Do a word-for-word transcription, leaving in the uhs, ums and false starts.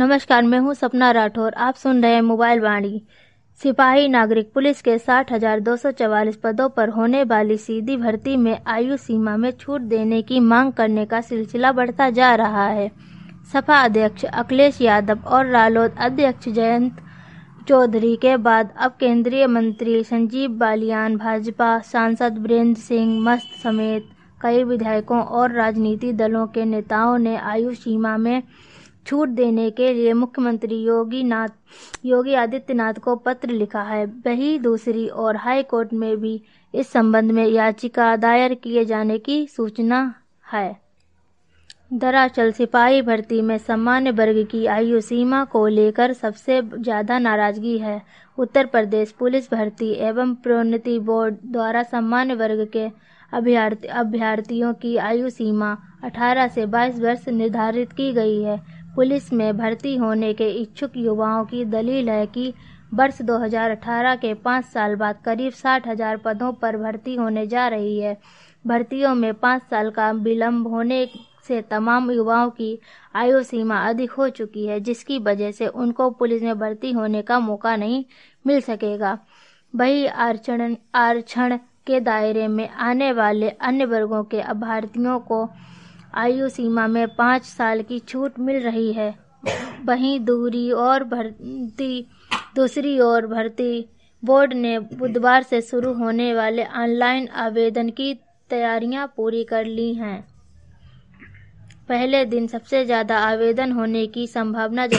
नमस्कार, मैं हूं सपना राठौर। आप सुन रहे हैं मोबाइल वाणी। सिपाही नागरिक पुलिस के साठ हजार दो सौ चवालीस पदों पर होने वाली सीधी भर्ती में आयु सीमा में छूट देने की मांग करने का सिलसिला बढ़ता जा रहा है। सपा अध्यक्ष अखिलेश यादव और रालोद अध्यक्ष जयंत चौधरी के बाद अब केंद्रीय मंत्री संजीव बालियान, भाजपा सांसद वीरेंद्र सिंह मस्त समेत कई विधायकों और राजनीतिक दलों के नेताओं ने आयु सीमा में छूट देने के लिए मुख्यमंत्री योगी नाथ योगी आदित्यनाथ को पत्र लिखा है। वहीं दूसरी ओर हाई कोर्ट में भी इस संबंध में याचिका दायर किए जाने की सूचना है। दरअसल सिपाही भर्ती में सामान्य वर्ग की आयु सीमा को लेकर सबसे ज्यादा नाराजगी है। उत्तर प्रदेश पुलिस भर्ती एवं प्रोन्नति बोर्ड द्वारा सामान्य वर्ग के अभ्यर्थी अभ्यर्थियों की आयु सीमा अठारह से बाईस वर्ष निर्धारित की गई है। पुलिस में भर्ती होने के इच्छुक युवाओं की दलील है कि वर्ष दो हज़ार अठारह के पाँच साल बाद करीब साठ हजार पदों पर भर्ती होने जा रही है। भर्तियों में पाँच साल का विलंब होने से तमाम युवाओं की आयु सीमा अधिक हो चुकी है, जिसकी वजह से उनको पुलिस में भर्ती होने का मौका नहीं मिल सकेगा। वहीं आरक्षण आरक्षण के दायरे में आने वाले अन्य वर्गों के अभ्यर्थियों को आयु सीमा में पाँच साल की छूट मिल रही है। वहीं दूसरी ओर भर्ती दूसरी ओर भर्ती बोर्ड ने बुधवार से शुरू होने वाले ऑनलाइन आवेदन की तैयारियां पूरी कर ली हैं। पहले दिन सबसे ज्यादा आवेदन होने की संभावना